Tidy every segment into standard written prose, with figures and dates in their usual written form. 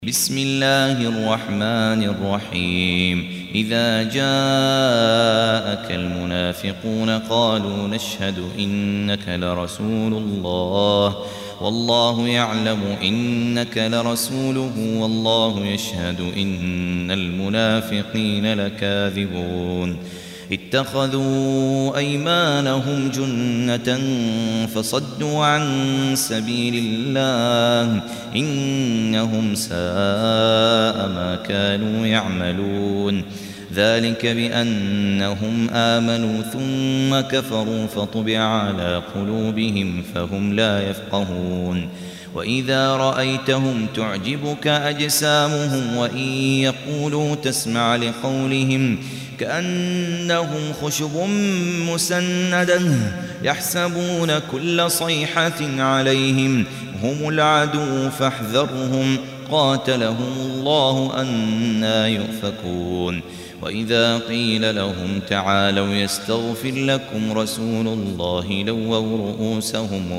بسم الله الرحمن الرحيم إذا جاءك المنافقون قالوا نشهد إنك لرسول الله والله يعلم إنك لرسوله والله يشهد إن المنافقين لكاذبون اتخذوا أيمانهم جنة فصدوا عن سبيل الله إنهم ساء ما كانوا يعملون ذلك بأنهم آمنوا ثم كفروا فطبع على قلوبهم فهم لا يفقهون وإذا رأيتهم تعجبك أجسامهم وإن يقولوا تسمع لقولهم كأنهم خشب مسندة يحسبون كل صيحة عليهم هم العدو فاحذرهم قاتلهم الله أنى يؤفكون وإذا قيل لهم تعالوا يستغفر لكم رسول الله لووا رؤوسهم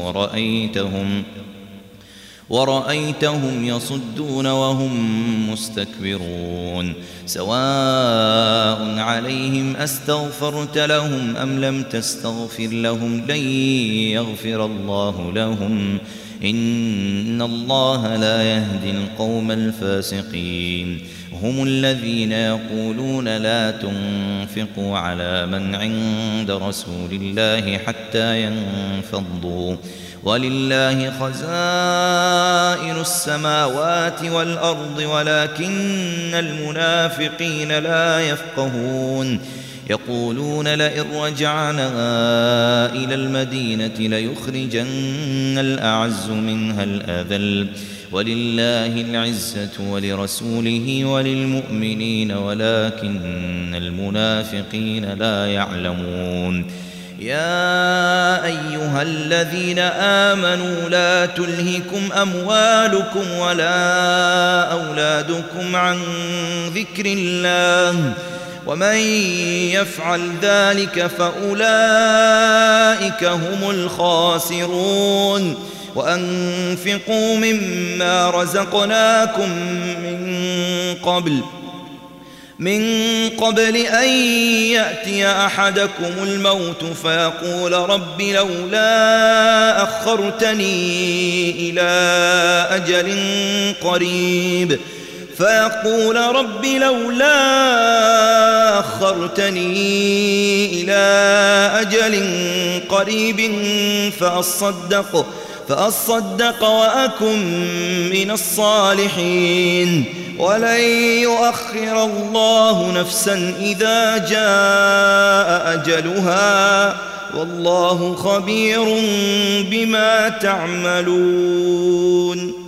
ورأيتهم يصدون وهم مستكبرون سواء عليهم أستغفرت لهم أم لم تستغفر لهم لن يغفر الله لهم إن الله لا يهدي القوم الفاسقين هم الذين يقولون لا تنفقوا على من عند رسول الله حتى ينفضوا ولله خزائن السماوات والأرض ولكن المنافقين لا يفقهون يقولون لئن رجعنا إلى المدينة ليخرجن الأعز منها الأذل ولله العزة ولرسوله وللمؤمنين ولكن المنافقين لا يعلمون يا أيها الذين آمنوا لا تلهكم أموالكم ولا أولادكم عن ذكر الله ومن يفعل ذلك فأولئك هم الخاسرون وأنفقوا مما رزقناكم من قبل أن يأتي أحدكم الموت فيقول رب لولا أخرتني إلى أجل قريب فأصدق وأكن من الصالحين ولن يؤخر الله نفسا إذا جاء أجلها والله خبير بما تعملون.